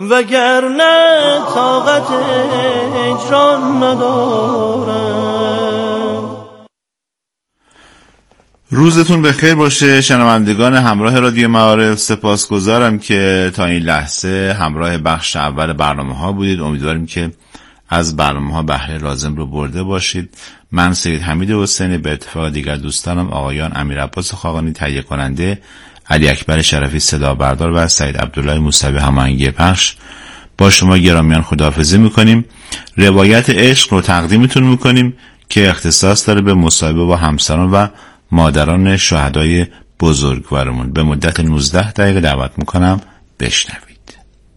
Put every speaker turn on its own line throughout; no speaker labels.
وگرنه طاقت اجران ندارم.
روزتون بخیر باشه شنوندگان همراه رادیو معارف. سپاسگزارم که تا این لحظه همراه بخش اول برنامه ها بودید. امیدواریم که از برنامه ها بهره لازم رو برده باشید. من سید حمید حسینی به اتفاق دیگر دوستانم آقایان امیر عباس خاقانی تهیه کننده، علی اکبر شرفی صدا بردار و سعید عبدالله موسوی هماهنگی پخش با شما گرامیان خداحافظی میکنیم. روایت عشق رو تقدیمتون میکنیم که اختصاص داره به مصاحبه با همسران و مادران شهدای بزرگوارمون. به مدت 19 دقیقه دعوت میکنم بشنوید.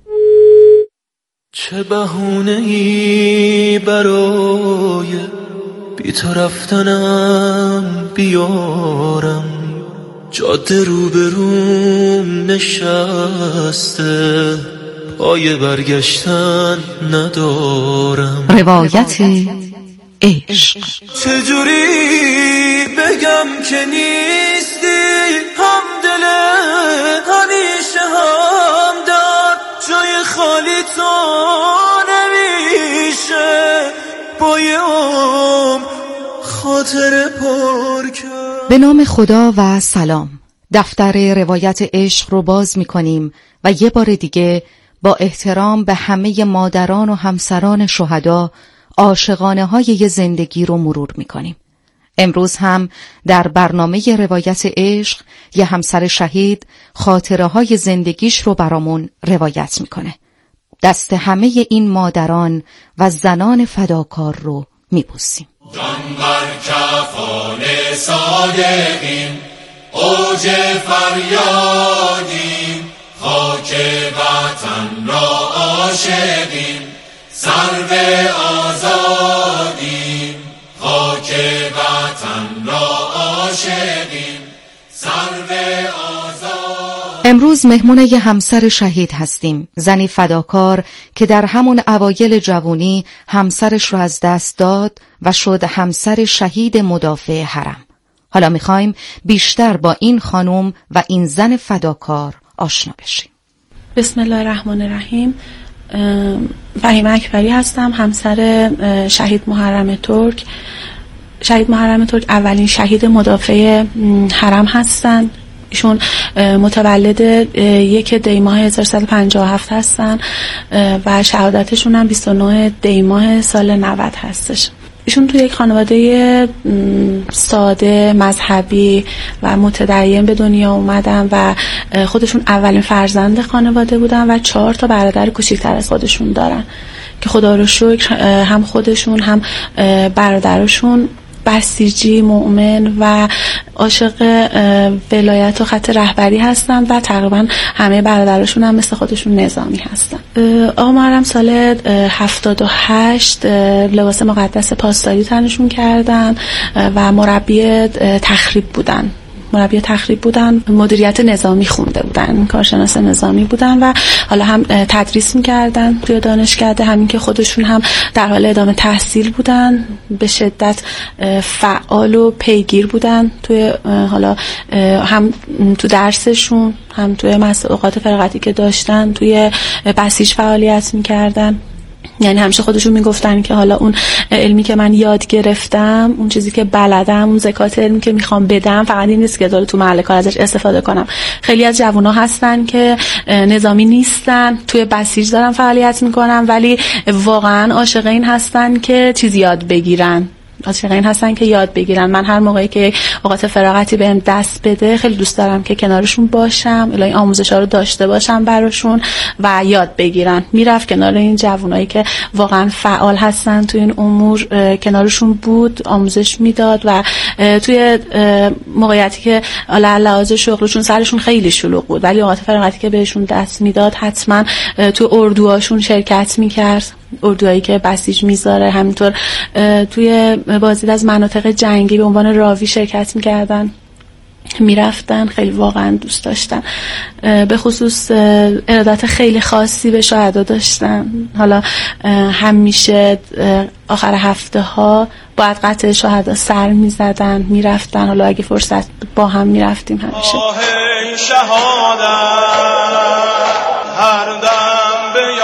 چه بهونه‌ای برای بی تو رفتنم بیارم، جاده روبروم نشسته پای برگشتن ندارم.
روایت عشق.
چجوری بگم که نیستی همدل همیشه همدم، جای خالی تو نمیشه بایم خاطر پر کرد.
به نام خدا و سلام. دفتر روایت عشق رو باز می کنیم و یه بار دیگه با احترام به همه مادران و همسران شهدا عاشقانه های یه زندگی رو مرور می کنیم. امروز هم در برنامه روایت عشق یه همسر شهید خاطره های زندگیش رو برامون روایت می کنه. دست همه این مادران و زنان فداکار رو می بوسیم.
جان بر کفان صادقین اوج فریادیم، خاک وطن را عاشقیم سرو آزادیم، خاک وطن را عاشقیم سرو آزادیم.
امروز مهمون یه همسر شهید هستیم، زنی فداکار که در همون اوایل جوانی همسرش رو از دست داد و شد همسر شهید مدافع حرم. حالا میخوایم بیشتر با این خانم و این زن فداکار آشنا بشیم.
بسم الله الرحمن الرحیم. فهیمه اکبری هستم، همسر شهید محرم ترک. شهید محرم ترک اولین شهید مدافع حرم هستند. ایشون متولد 1 دی ماه 1357 هستن و شهادتشون هم 29 دی ماه سال 90 هستش. ایشون توی یک خانواده ساده، مذهبی و متدین به دنیا اومدن و خودشون اولین فرزند خانواده بودن و 4 تا برادر کوچیک‌تر از خودشون دارن که خدا رو شکر هم خودشون هم برادرشون بسیجی، مؤمن و عاشق ولایت و خط رهبری هستن و تقریبا همه برادرشون هم مثل خودشون نظامی هستن. آقا محرم سال 78 لباس مقدس پاسداری تنشون کردن و مربی تخریب بودن، مدیریت نظامی خونده بودن، کارشناس نظامی بودن و حالا هم تدریس میکردن توی دانشکده، همین که خودشون هم در حال ادامه تحصیل بودن، به شدت فعال و پیگیر بودن توی حالا هم تو درسشون هم توی اوقات فراغتی که داشتن توی بسیج فعالیت میکردن. یعنی همیشه خودشون میگفتن که حالا اون علمی که من یاد گرفتم، اون چیزی که بلدم، اون زکات علمی که میخوام بدم، فقط این نیست که داره تو محل کار ازش استفاده کنم. خیلی از جوونا هستن که نظامی نیستن، توی بسیج دارن فعالیت میکنن ولی واقعا عاشق این هستن که چیزی یاد بگیرن، عاشقین هستن که یاد بگیرن. من هر موقعی که اوقات فراغتی بهم دست بده خیلی دوست دارم که کنارشون باشم، الهی آموزشا رو داشته باشم براشون و یاد بگیرن. میرفت کنار این جوانایی که واقعا فعال هستن تو این امور، کنارشون بود، آموزش میداد و توی موقعیتی که لحاظ شغلشون سرشون خیلی شلوغ بود ولی اوقات فراغتی که بهشون دست میداد حتما تو اردوهاشون شرکت میکرد، اردوهایی که بسیج میذاره. همینطور توی بازدید از مناطق جنگی به عنوان راوی شرکت میکردن، میرفتن، خیلی واقعا دوست داشتن. به خصوص ارادت خیلی خاصی به شهدا داشتن. حالا همیشه آخر هفته ها باید قطع شهدا سر میزدن، میرفتن. حالا اگه فرصت با هم میرفتیم همیشه.
شهادت هر دم به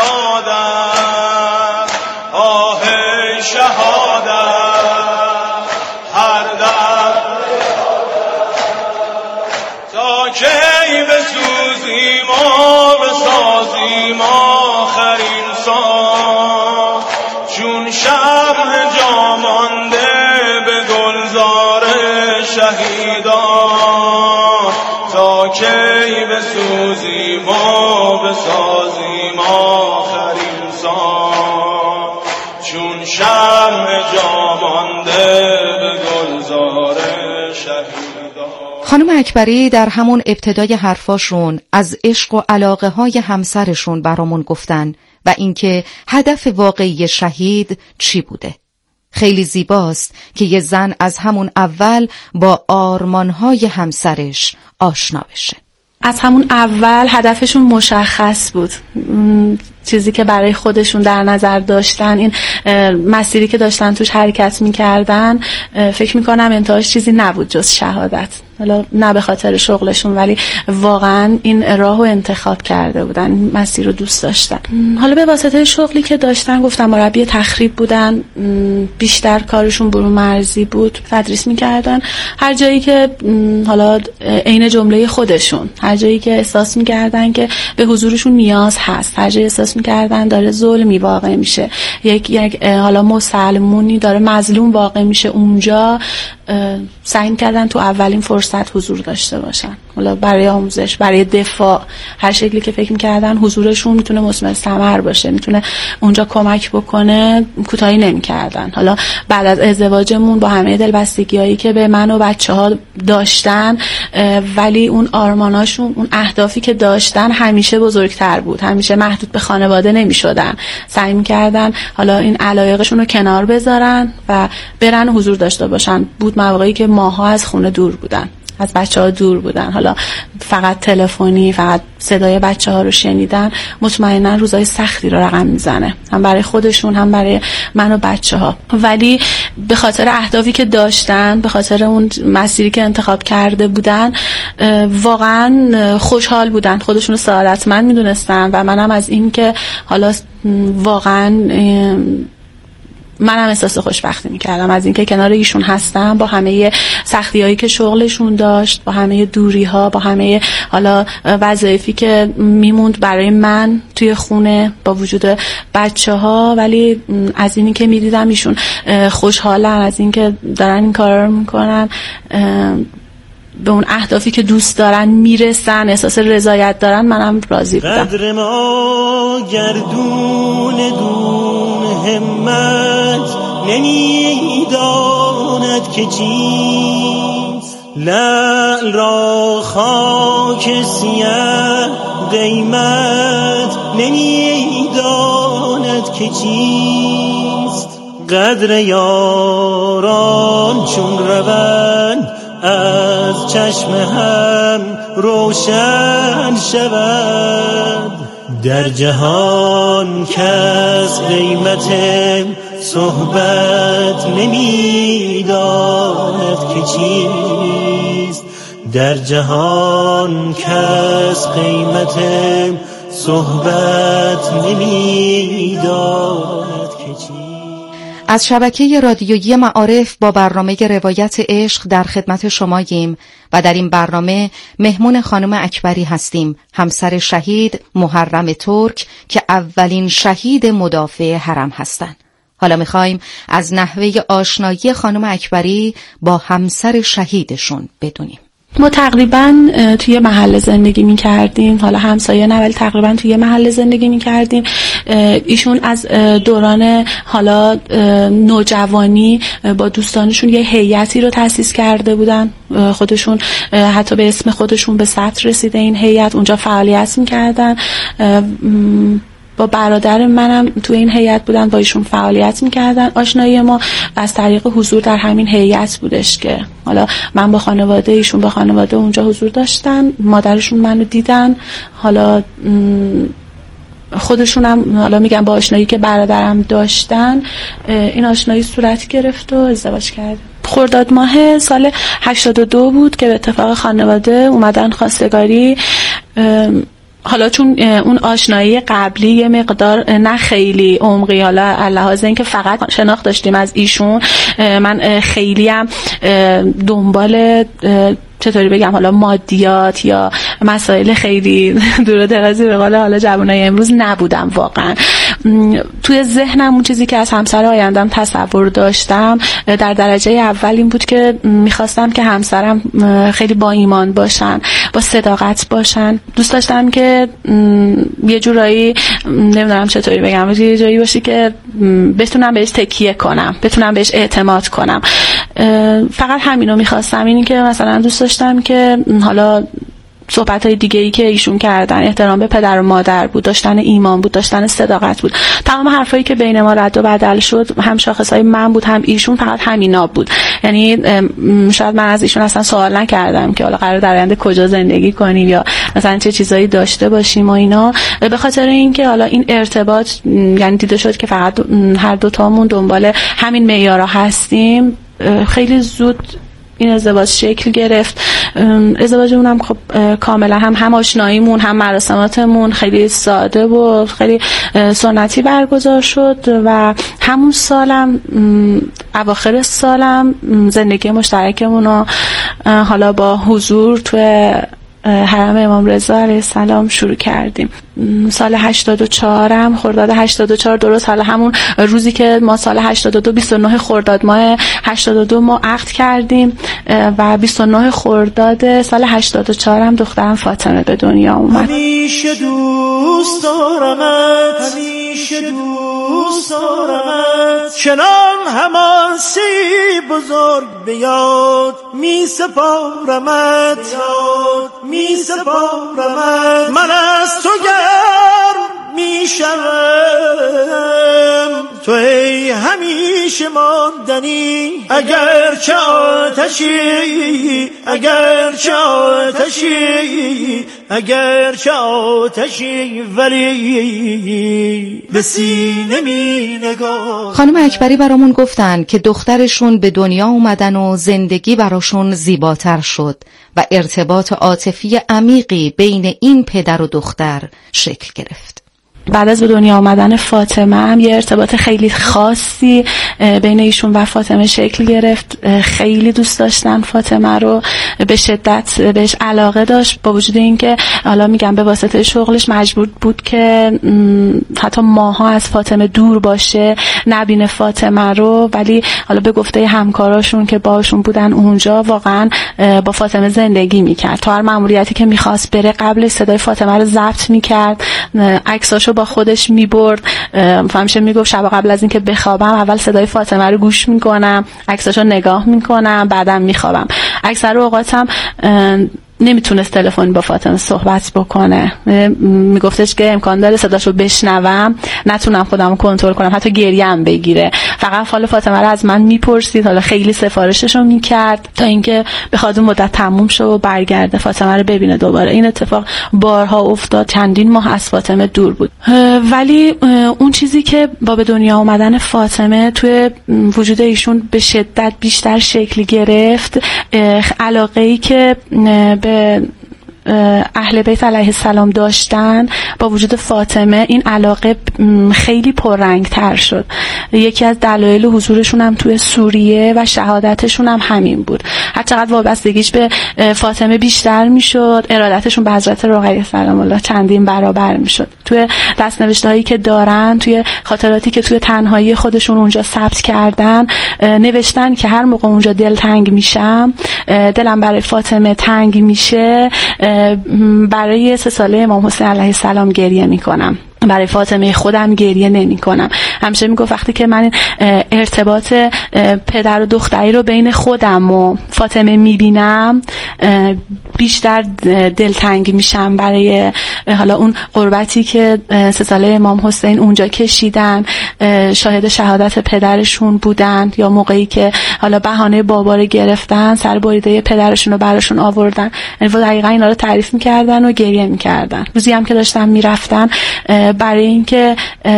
بسوزیم و بسازیم آخرین سان، چون شمع جامانده به گلزار شهیدان.
خانم اکبری در همون ابتدای حرفاشون از عشق و علاقه های همسرشون برامون گفتن و اینکه هدف واقعی شهید چی بوده. خیلی زیباست که یه زن از همون اول با آرمانهای همسرش آشنا بشه.
از همون اول هدفشون مشخص بود، چیزی که برای خودشون در نظر داشتن، این مسیری که داشتن توش حرکت میکردن، فکر میکنم انتهاش چیزی نبود جز شهادت. حالا نه به خاطر شغلشون، ولی واقعا این راهو انتخاب کرده بودن، مسیر رو دوست داشتن. حالا به واسطه شغلی که داشتن، گفتم مربی تخریب بودن، بیشتر کارشون برون مرزی بود، تدریس میکردن. هر جایی که حالا عین جمله خودشون، هر جایی که احساس میکردن که به حضورشون نیاز هست، هر جایی احساس میکردن داره ظلمی واقع میشه، یک حالا مسلمونی داره مظلوم واقع میشه، اونجا سعی کردن تو اولین فرصت حضور داشته باشن. حالا برای آموزش، برای دفاع، هر شکلی که فکر می‌کردن حضورشون میتونه مثمر ثمر باشه، میتونه اونجا کمک بکنه، کوتاهی نمی‌کردن. حالا بعد از ازدواجمون با همه دلبستگیایی که به من و بچه‌ها داشتن، ولی اون آرماناشون، اون اهدافی که داشتن همیشه بزرگتر بود، همیشه محدود به خانواده نمی‌شدن. سعی می‌کردن حالا این علایقشون رو کنار بذارن و برن حضور داشته باشن. بود مواقعی که ماها از خونه دور بودن، از بچه‌ها دور بودن، حالا فقط تلفنی، فقط صدای بچه‌ها رو شنیدن. مطمئنا روزای سختی رو رقم میزنه، هم برای خودشون هم برای من و بچه‌ها. ولی به خاطر اهدافی که داشتن، به خاطر اون مسیری که انتخاب کرده بودن، واقعا خوشحال بودن، خودشون رو سعادتمند میدونستن. و منم از این که حالا واقعا منم احساس خوشبختی میکردم از اینکه کنار ایشون هستم، با همه سختی‌هایی که شغلشون داشت، با همه دوری‌ها، با همه حالا وظایفی که میموند برای من توی خونه با وجود بچه‌ها. ولی از اینی که میدیدم ایشون خوشحالن، از اینکه دارن این کارا رو میکنن، به اون اهدافی که دوست دارن میرسن، احساس رضایت دارن، منم راضی بودم.
قدر ما گردون دون همت نمیداند که چیست، لعل را خاک سیه قیمت نمیداند که چیست. قدر یاران چون روند از چشم هم روشن شود، در جهان کس قیمت صحبت نمیداند که چیست، در جهان کس قیمت صحبت نمیداند که چیست.
از شبکه رادیویی معارف با برنامه روایت عشق در خدمت شماییم و در این برنامه مهمون خانم اکبری هستیم، همسر شهید محرم ترک که اولین شهید مدافع حرم هستند. حالا میخوایم از نحوه آشنایی خانم اکبری با همسر شهیدشون بدونیم.
ما تقریبا توی محل زندگی می‌کردیم، حالا همسایه نه ولی تقریبا توی محل زندگی می‌کردیم. ایشون از دوران حالا نوجوانی با دوستانشون یه هیئتی رو تأسیس کرده بودن، خودشون حتی به اسم خودشون به سطر رسیده این هیئت، اونجا فعالیت می‌کردن. با برادر منم تو این هیئت بودن، با ایشون فعالیت میکردن. آشنایی ما از طریق حضور در همین هیئت بودش که حالا من با خانواده، ایشون با خانواده اونجا حضور داشتن. مادرشون منو دیدن، حالا خودشونم حالا میگم با آشنایی که برادرم داشتن این آشنایی صورت گرفت و ازدواج کردیم. خرداد ماه سال 82 بود که به اتفاق خانواده اومدن خواستگاری. حالا چون اون آشنایی قبلی یه مقدار نه خیلی عمقی، حالا علاوه اینکه فقط شناخت داشتیم از ایشون، من خیلی هم دنبال چطوری بگم حالا مادیات یا مسائل خیلی دور و درازی به قول حالا جوانای امروز نبودم. واقعا توی ذهنم اون چیزی که از همسر آیندم تصور داشتم در درجه اول این بود که میخواستم که همسرم خیلی با ایمان باشن، با صداقت باشن. دوست داشتم که یه جورایی نمیدونم چطوری بگم، یه جایی باشه که بتونم بهش تکیه کنم، بتونم بهش اعتماد کنم. فقط همینو میخواستم. اینی که مثلا دوست داشتم که حالا صحبت‌های دیگه‌ای که ایشون کردن احترام به پدر و مادر بود، داشتن ایمان بود، داشتن صداقت بود. تمام حرفایی که بین ما رد و بدل شد هم شاخصهای من بود هم ایشون، فقط همینا بود. یعنی شاید من از ایشون اصلا سوال نکردم که حالا قرار در آینده کجا زندگی کنیم یا مثلا چه چیزایی داشته باشیم و اینا، به خاطر اینکه حالا این ارتباط یعنی دیده شد که فقط هر دو تامون دنبال همین معیارها هستیم. خیلی زود این ازدواج شکل گرفت. ازدواجمون هم خب کاملا هم آشناییمون هم مراسماتمون خیلی ساده و خیلی سنتی برگزار شد و همون سالم اواخر سالم زندگی مشترکمون رو حالا با حضور توی حرم امام رضا علیه السلام شروع کردیم. سال 84 هم خرداد 84 درست حالا همون روزی که ما سال 82 29 خرداد ماه 82 ما عقد کردیم و 29 خرداد سال 84 هم دخترم فاطمه به دنیا اومد.
همیشه دوست دارمت، همیشه دوست دارمت، چنان هماسی بزرگ بیاد می سپارمت، می سپارمت. من از تو گرم می شوم، تو ای همیشه ماندنی، اگر چه آتشی، اگر چه آتشی، اگر چه آتشی، ولی به سینه می نگاه.
خانم اکبری برامون گفتن که دخترشون به دنیا اومدن و زندگی براشون زیباتر شد و ارتباط عاطفی عمیقی بین این پدر و دختر شکل گرفت.
بعد از به دنیا آمدن فاطمه هم یه ارتباط خیلی خاصی بین ایشون و فاطمه شکل گرفت. خیلی دوست داشتن فاطمه رو، به شدت بهش علاقه داشت، با وجود اینکه حالا میگم به واسطه شغلش مجبور بود که حتی ماها از فاطمه دور باشه، نبینه فاطمه رو، ولی حالا به گفته همکاراشون که باشون بودن اونجا واقعا با فاطمه زندگی میکرد. تا هر مأموریتی که میخواست بره قبل صدای فاطمه رو ضبط میکرد، عکساشو با خودش میبرد. همیشه میگفت شب قبل از اینکه بخوابم اول صدای فاطمه رو گوش میکنم، عکساشو نگاه میکنم، بعدم میخوابم. اکثر اوقاتم نمیتونست تلفن با فاطمه صحبت بکنه، میگفتش که امکان داره صداشو بشنوم نتونم خودمو کنترل کنم، حتی گریم بگیره. فقط حال فاطمه رو از من میپرسید، حالا خیلی سفارششو میکرد تا اینکه بخواد اون مدت تموم شه و برگرده فاطمه رو ببینه دوباره. این اتفاق بارها افتاد، چندین ماه از فاطمه دور بود. ولی اون چیزی که با به دنیا آمدن فاطمه توی وجود ایشون به شدت بیشتر شکل گرفت، علاقه‌ای که به اهل بیت علیه السلام داشتن با وجود فاطمه، این علاقه خیلی پررنگ‌تر شد. یکی از دلایل حضورشون هم توی سوریه و شهادتشون هم همین بود. هر چقدر وابستگیش به فاطمه بیشتر میشد، ارادتشون به حضرت رقیه سلام الله چندین برابر میشد. توی دست‌نوشته‌هایی که دارن، توی خاطراتی که توی تنهایی خودشون اونجا ثبت کردن، نوشتن که هر موقع اونجا دلتنگ میشم، دلم برای فاطمه تنگ میشه، برای 3 ساله امام حسین علیه السلام گریه میکنم، برای فاطمه خودم گریه نمی کنم. همیشه میگفت وقتی که من ارتباط پدر و دختری رو بین خودم و فاطمه میبینم بیشتر دلتنگ میشم برای حالا اون قربتی که 3 ساله امام حسین اونجا کشیدن، شاهد شهادت پدرشون بودن، یا موقعی که حالا بهانه بابا رو گرفتن، سر بریده پدرشون رو براشون آوردن. یعنی دقیقاً اینا رو تعریف میکردن و گریه میکردن. روزی هم که داشتن میرفتن برای اینکه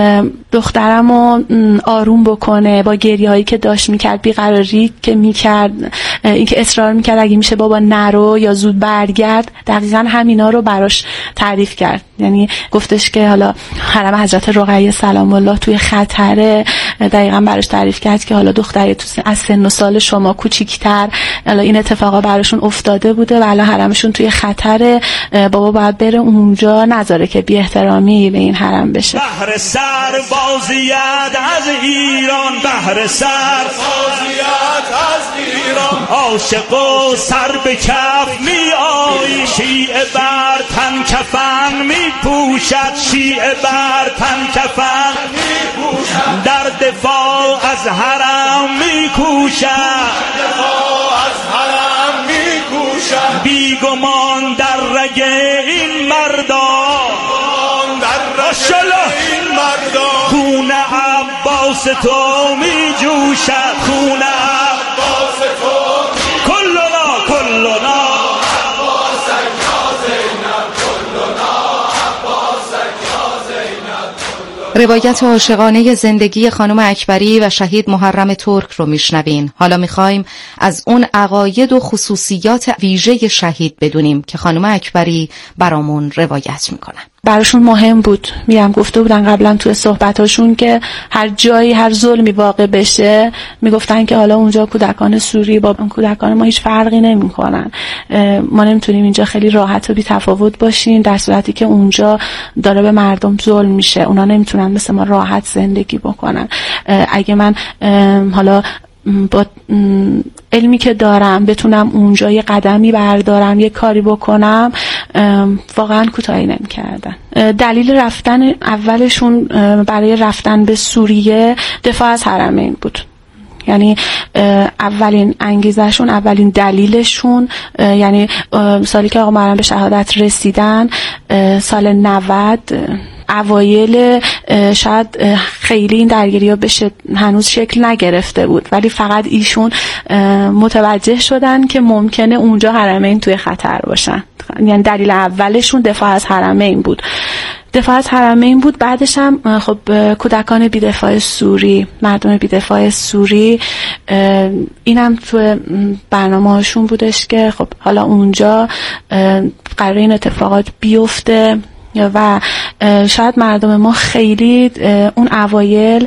دخترمو آروم بکنه با گریه‌هایی که داشت میکرد، بیقراری که میکرد، اینکه اصرار میکرد اگه میشه بابا نرو یا زود برگرد، دقیقاً همینا رو براش تعریف کرد. یعنی گفتش که حالا حرم حضرت رقیه سلام الله توی خطره، دقیقاً براش تعریف کرد که حالا دختری تو از سن و سال شما کوچیک‌تر حالا این اتفاقا براشون افتاده بوده و الان حرمشون توی خطره، بابا باید بره اونجا، نذاره که بی احترامی به این حرم بشه.
بهر سر بازیت از ایران، بهر سر بازیت از ایران، عاشق و سر به کف می آیی، شیعه بر تن کفن می پوشد، شیعه بر تن کفن می پوشد، در دفاع از حرم می کوشد، دفاع از حرم می کوشد، بیگمان در رگ این مردان، در رگ این مردان، خون عباس تو می جوشد، خون عباس تو کلنا
روایت عاشقانه زندگی خانم اکبری و شهید محرم ترک رو میشنوین. حالا میخوایم از اون عقاید و خصوصیات ویژه شهید بدونیم که خانم اکبری برامون روایت میکنن.
براشون مهم بود، میرم گفته بودن قبلا توی صحبتاشون که هر جایی هر ظلمی واقع بشه میگفتن که حالا اونجا کودکان سوری با کودکان ما هیچ فرقی نمیکنن، ما نمیتونیم اینجا خیلی راحت و بی تفاوت باشیم در صورتی که اونجا داره به مردم ظلم میشه، اونا نمیتونن مثل ما راحت زندگی بکنن. اگه من حالا با علمی که دارم بتونم اونجا یه قدمی بردارم، یه کاری بکنم، واقعا کوتاهی نمی‌کردن. دلیل رفتن اولشون برای رفتن به سوریه دفاع از حرمین بود. یعنی اولین انگیزشون، اولین دلیلشون، یعنی سالی که آقا محرم به شهادت رسیدن سال 90 اوایل، شاید خیلی این درگیری‌ها بشه هنوز شکل نگرفته بود، ولی فقط ایشون متوجه شدن که ممکنه اونجا حرمین توی خطر باشن. یعنی دلیل اولشون دفاع از حرمین بود. دفاع از حرمین بود. بعدش هم خب کودکان بی‌دفاع سوری، مردم بی‌دفاع سوری، اینم تو برنامه‌هاشون بودش که خب حالا اونجا قرار این اتفاقات بیفته و شاید مردم ما خیلی اون اوایل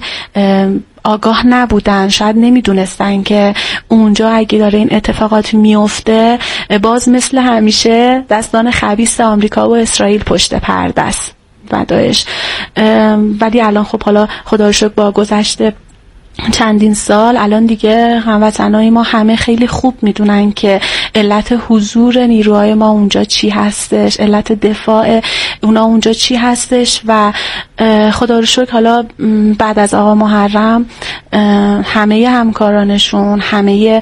آگاه نبودن، شاید نمیدونستن که اونجا اگه داره این اتفاقات میفته باز مثل همیشه دستان خبیث آمریکا و اسرائیل پشت پرده است و داعش. ولی الان خب حالا خدا رو شکر با گذشته چندین سال الان دیگه هموطنای ما همه خیلی خوب میدونن که علت حضور نیروهای ما اونجا چی هستش، علت دفاع اونا اونجا چی هستش و خدا رو شکر حالا بعد از آقا محرم همه همکارانشون، همه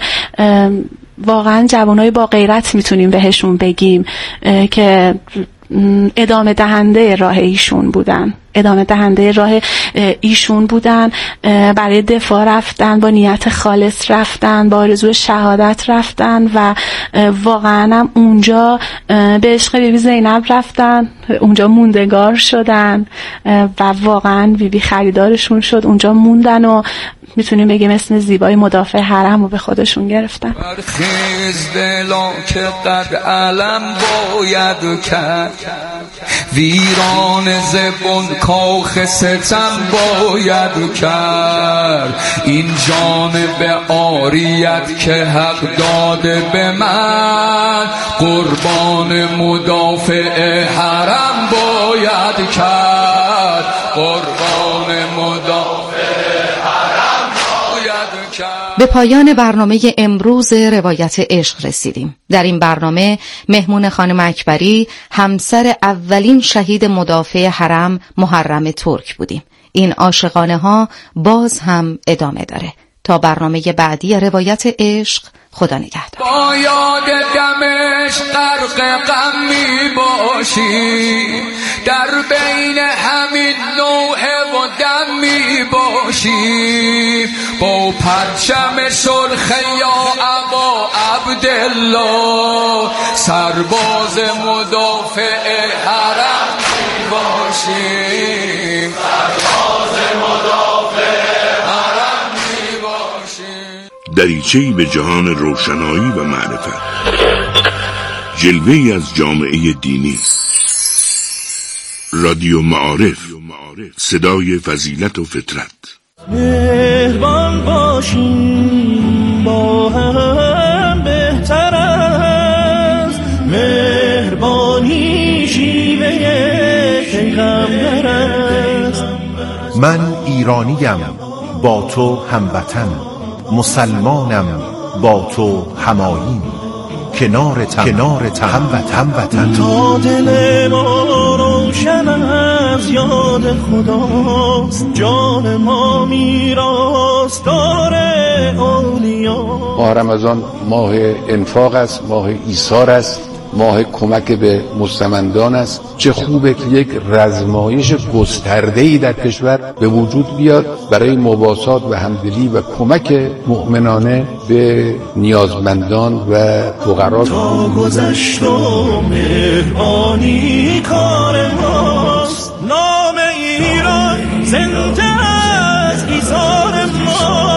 واقعا جوانای با غیرت میتونیم بهشون بگیم که ادامه دهنده راه ایشون بودن، ادامه دهنده راه ایشون بودن، برای دفاع رفتن، با نیت خالص رفتن، با آرزوی شهادت رفتن و واقعا هم اونجا به عشق بیبی زینب رفتن، اونجا موندگار شدن و واقعا بیبی خریدارشون شد، اونجا موندن و میتونیم بگیم اسم زیبای مدافع حرم رو به خودشون گرفتن.
برخیز دلا که قد علم باید کرد، ویران زبون کاخ ستم باید کرد، این جانب عاریت که حق داده به من، قربان مدافع حرم باید کرد، قربان مدافع حرم باید کرد.
به پایان برنامه امروز روایت عشق رسیدیم. در این برنامه مهمون خانم اکبری، همسر اولین شهید مدافع حرم محرم ترک بودیم. این عاشقانه ها باز هم ادامه داره. تا برنامه بعدی روایت عشق، خدا نگهدار.
با یاد دمش غرق غم می باشی، در بین همین نوحه و دم می باشی، با پرچم سرخ یا ابا عبدالله، سرباز مدافع حرم می باشی، سرباز مدافع حرم می باشی.
دریچه‌ای به جهان روشنایی و معرفت، جلوه‌ای از جامعه دینی. رادیو معارف، صدای فضیلت و فطرت.
مهربان باشیم با هم بهتر است، مهربانی شیوه پیغمبر است.
من ایرانیم با تو هموطن، مسلمانم با تو هماییم، کنارتم هموطن.
تا دل ما روشن از یاد خداست، جان ما میراث داره اولیا.
ماه رمضان ماه انفاق است، ماه ایثار است، ماه کمک به مستمندان است. چه خوبه که یک رزمایش گسترده‌ای در کشور به وجود بیاد برای مواسات و همدلی و کمک مؤمنانه به نیازمندان و فقرا.
تا گذشت و مهربانی کار ماست، نام ایران زنده از ایثار ما.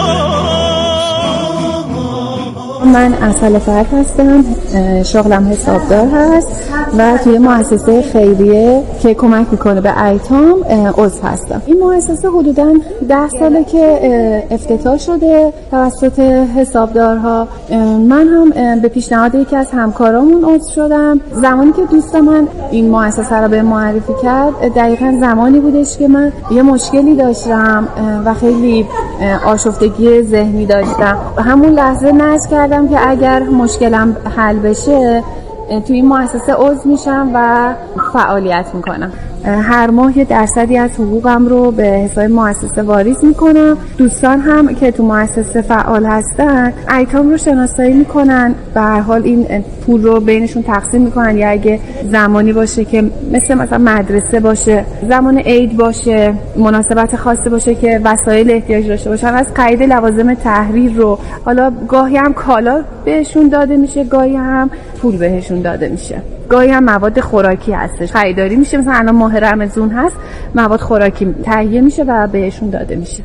من اصل فرد هستم، شغلم حسابدار هست و توی مؤسسه خیریه که کمک میکنه به ایتام عضو هستم. این مؤسسه حدوداً 10 ساله که افتتاح شده توسط حسابدارها. من هم به پیشنهاد یکی از همکارامون عضو شدم. زمانی که دوست من این مؤسسه رو به معرفی کرد دقیقاً زمانی بودش که من یه مشکلی داشتم و خیلی آشفتگی ذهنی داشتم. همون لحظه نذر کردم که اگر مشکلم حل بشه توی این مؤسسه عضو میشم و فعالیت میکنم. هر ماه یه درصدی از حقوقم رو به حساب مؤسسه واریز میکنم. دوستان هم که تو مؤسسه فعال هستن ایتام رو شناسایی میکنن، به هر حال این پول رو بینشون تقسیم میکنن. یا اگه زمانی باشه که مثلا مدرسه باشه، زمان عید باشه، مناسبت خاصی باشه که وسایل احتیاج داشته باشن، از خرید لوازم تحریر رو، حالا گاهی هم کالا بهشون داده میشه، گاهی هم پول بهشون داده میشه، گاهی هم مواد خوراکی هستش خریداری میشه. مثلا الان ماه رمضان هست، مواد خوراکی تهیه میشه و بهشون داده میشه.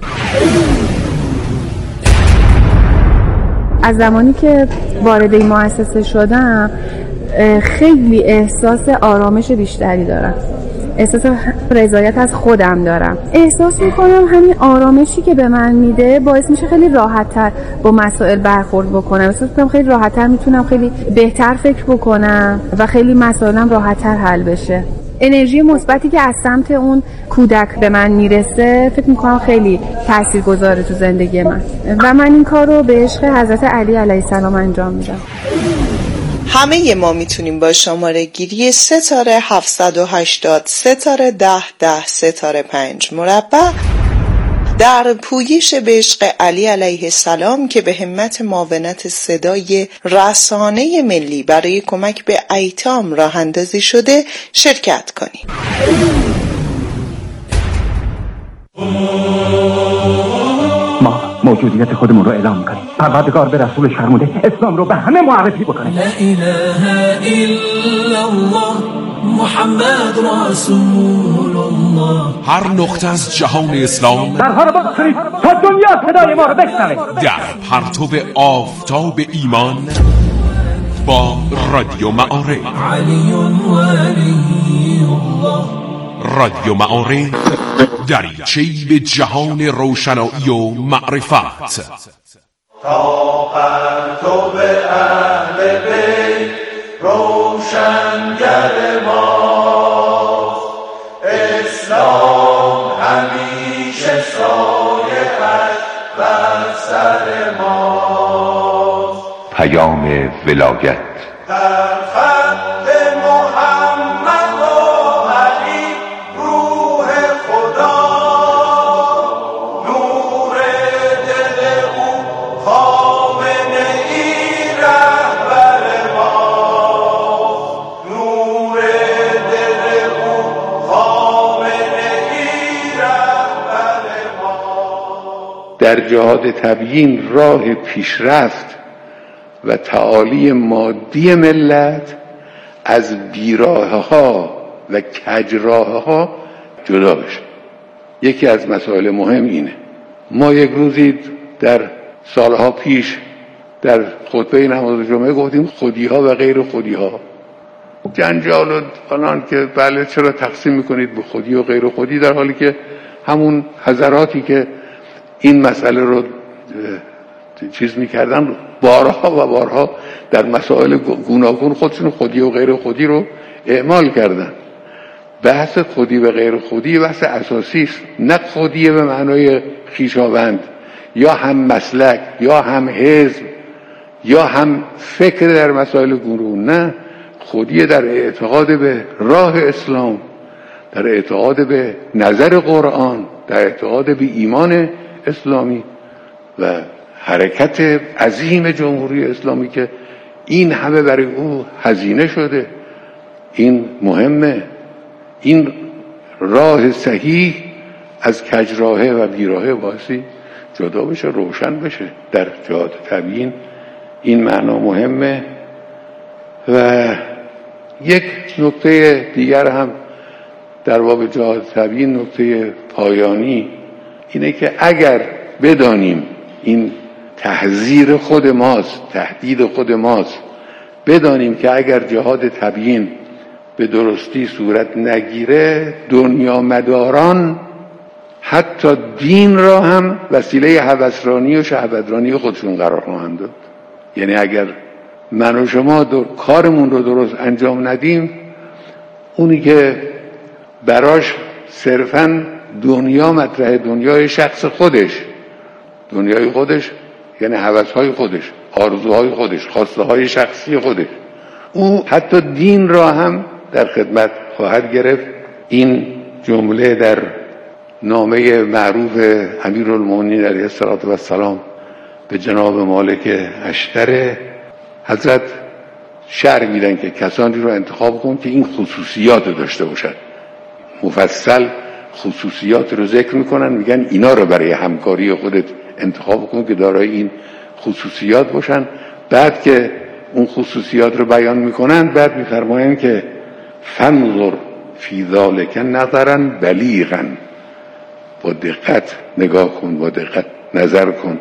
از زمانی که وارد این مؤسسه شدم خیلی احساس آرامش بیشتری دارم، احساس رضایت از خودم دارم. احساس میکنم همین آرامشی که به من میده باعث میشه خیلی راحت‌تر با مسائل برخورد بکنم. احساس میکنم خیلی راحت‌تر میتونم خیلی بهتر فکر بکنم و خیلی مسائلم راحت‌تر حل بشه. انرژی مثبتی که از سمت اون کودک به من میرسه فکر میکنم خیلی تاثیرگذاره تو زندگی من و من این کار رو به عشق حضرت علی علیه السلام انجام میدم.
همه ما میتونیم با شماره گیری ستاره 780 ستاره 1010 ستاره 5 مربع در پویش به عشق علی علیه السلام که به همت معاونت صدای رسانه ملی برای کمک به ایتام راه اندازی شده شرکت کنید.
ما موجودیت خودمون رو اعلام میکنیم. پروردگار به رسول فرموده اسلام رو به همه معرفی بکنه.
لا اله الا الله محمد رسول الله.
هر نقطه از جهان اسلام
درها رو باز کنید تا دنیا صدای ما رو بشنوه.
در پرتو آفتاب ایمان با رادیو معارف.
علی ولی الله.
رادیو معارف دریچه‌ای به جهان روشنایی و معرفت.
تا پرتو اهل بیت روشنگر ما، اسلام همیشه سایه‌اش بر سر ما.
پیام ولایت
در خط محمد و علی روح خدا، نور دل او خامنه ای رهبر ما، نور دل او خامنه ای رهبر ما.
در جهاد تبیین راه پیشرفت و تعالی مادی ملت از بیراهها و کجراهها جدا بشه. یکی از مسائل مهم اینه. ما یک روزی در سالها پیش در خطبه نماز جمعه گفتیم خودیها و غیر خودیها، جنجال و فلان که بله چرا تقسیم میکنید به خودی و غیر خودی، در حالی که همون حضراتی که این مسئله رو چیز میکردن، بارها و بارها در مسائل گوناگون خودشون خودی و غیر خودی رو اعمال کردن. بحث خودی و غیر خودی بحث اساسی است، نه خودی به معنای خویشاوند یا هم مسلک یا هم حزب یا هم فکر در مسائل گوناگون، نه، خودی در اعتقاد به راه اسلام، در اعتقاد به نظر قرآن، در اعتقاد به ایمان اسلامی و حرکت عظیم جمهوری اسلامی که این همه برای او هزینه شده. این مهمه، این راه صحیح از کجراهه و بیراهه باسی جدا بشه، روشن بشه در جهاد تبیین. این معنا مهمه. و یک نکته دیگر هم در باب جهاد تبیین، نکته پایانی اینه که اگر بدانیم این تحذیر خود ماست، تهدید خود ماست، بدانیم که اگر جهاد تبیین به درستی صورت نگیره، دنیا مداران حتی دین را هم وسیله هوسرانی و شهوترانی خودشون قرار خواهند داد. یعنی اگر من و شما کارمون رو درست انجام ندیم، اونی که براش صرفاً دنیا مطرحه، دنیای شخص خودش، دنیای خودش یعنی هوس‌های خودش، آرزوهای خودش، خواسته‌های شخصی خودش، او حتی دین را هم در خدمت خواهد گرفت. این جمله در نامه معروف امیرالمومنین علیه السلام به جناب مالک اشتر، حضرت شرح میدن که کسانی رو انتخاب کن که این خصوصیات رو داشته باشد. مفصل خصوصیات رو ذکر میکنن، میگن اینا رو برای همکاری خودت انتخاب کن که دارای این خصوصیات باشن. بعد که اون خصوصیات رو بیان میکنن، بعد میفرمایند که فنظر فی ذلک نظرا بلیغا، با دقت نگاه کن، با دقت نظر کن.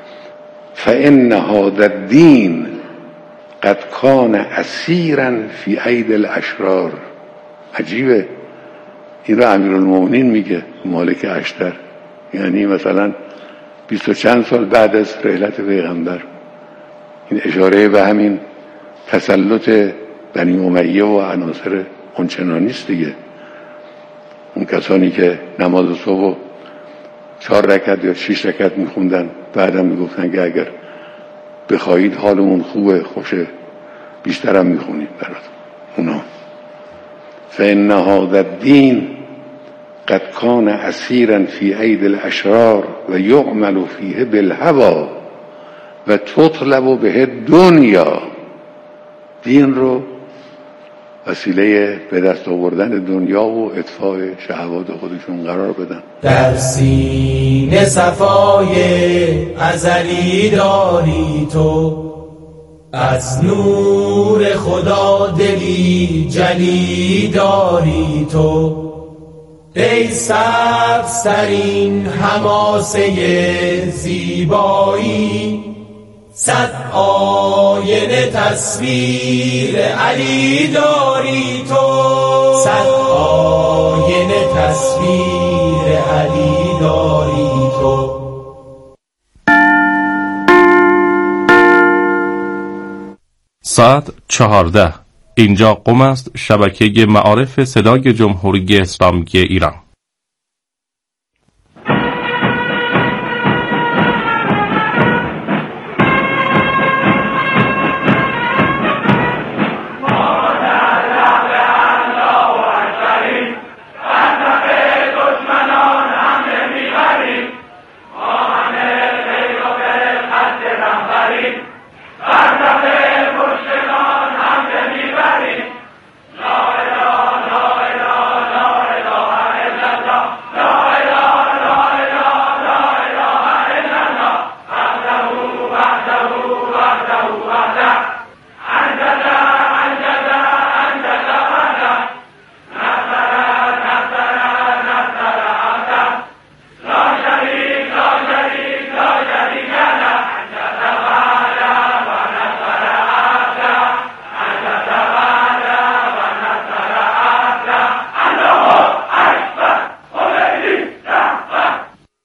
فان هذا الدین قد کان اسیرا فی اید الاشرار. عجیبه، این رو امیرالمومنین میگه، مالک اشتر، یعنی مثلا 20 و چند سال بعد از رحلت پیغمبر. این اشاره به همین تسلط بنی امیه و عناصر اونچنانیست دیگه. اون کسانی که نماز صبح 4 رکعت یا 6 رکعت میخوندن، بعدم میگفتن که اگر بخواهید حالمون خوبه، خوشه، بیشترم میخونید برات اونا. فإن هذا الدین قد کان اسیرا فی اید الاشرار و یعمل فیه بالهوى و تطلب به دنیا. دین رو وسیله به دست آوردن دنیا و اطفاء شهوات خودشون قرار بدن.
در سینه صفای ازلی داری تو، از نور خدا دلی جلی داری تو. ای سبزترین حماسه زیبایی، 100 آینه تصویر علی داری تو. 100 آینه تصویر علی داری تو.
ساعت 14. اینجا قم است، شبکه معارف صدای جمهوری اسلامی ایران.